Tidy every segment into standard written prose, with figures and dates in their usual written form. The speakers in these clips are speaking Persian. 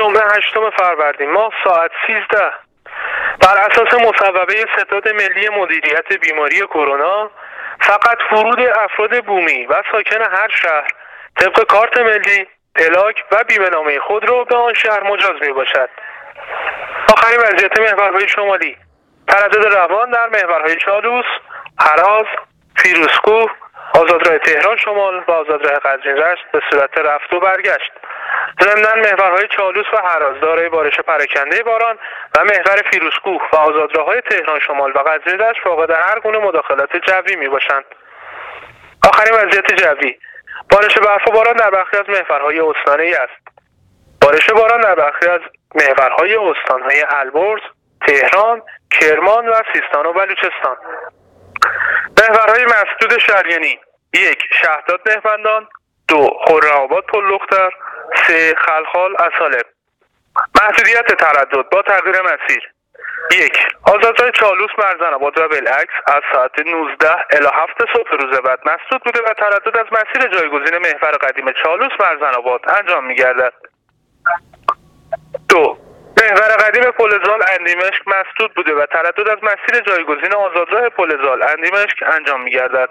جمعه 8 فروردین ماه ساعت 13 بر اساس مصوبه ستاد ملی مدیریت بیماری کرونا فقط ورود افراد بومی و ساکن هر شهر طبق کارت ملی، پلاک و بیمه‌نامه خود را به آن شهر مجاز می باشد. آخرین وضعیت محورهای شمالی: تردد روان در محورهای چالوس، هراز، فیروزکوه، آزادراه تهران شمال و آزادراه قزوین رشت به صورت رفت و برگشت. ضمناً محورهای چالوس و هراز دارای بارش پراکنده باران و محور فیروزکوه و آزادراه‌های تهران شمال و قزوین رشت فاقد هر گونه مداخلات جوی میباشند. آخرین وضعیت جوی: بارش برف و باران در برخی از محورهای استانی است. بارش باران در برخی از محورهای استان‌های البرز، تهران، کرمان و سیستان و بلوچستان. محورهای مسدود شریانی: 1. شهداد نهبندان، 2. خرم‌آباد پل‌دختر، 3. خلخال اصالب. محدودیت تردد با تغییر مسیر: 1. آزادراه چالوس مرزن‌آباد و بالعکس از ساعت 19 الی 7 صبح روز بعد مسدود بوده و تردد از مسیر جایگزین محور قدیم چالوس مرزن‌آباد انجام می‌گردد. 2. محور قدیم پل زال اندیمشک مسدود بوده و تردد از مسیر جایگزین آزادراه پل زال اندیمشک انجام می‌گردد.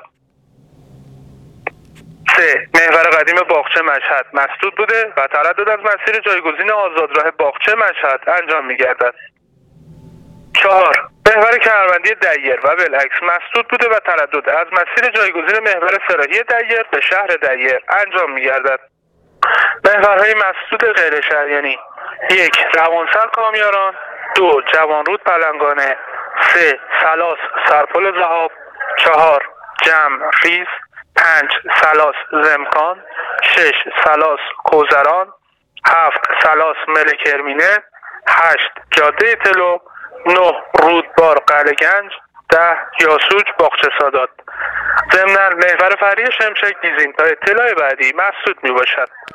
3. محور قدیم باغچه مشهد مسدود بوده و تردد از مسیر جایگزین آزادراه باغچه مشهد انجام می‌گردد. 4. محور کمربندی دیر و بالعکس مسدود بوده و تردد از مسیر جایگزین محور سراحی دیر به شهر دیر انجام می‌گردد. محورهای مسدود غیر شریانی: 1. روانسر کامیاران، 2. جوانرود پلنگانه، 3. سلاس سرپل ذهاب، 4. جمع خیز، 5. سلاس زمکان، 6. سلاس کوزران، 7. سلاس ملک ارمینه، 8. جاده طلو، 9. رودبار قلعه گنج، 10. یاسوج باغچه سادات. ضمناً محور فرعی شمشک دیزین تا اطلاع بعدی مسدود می باشد.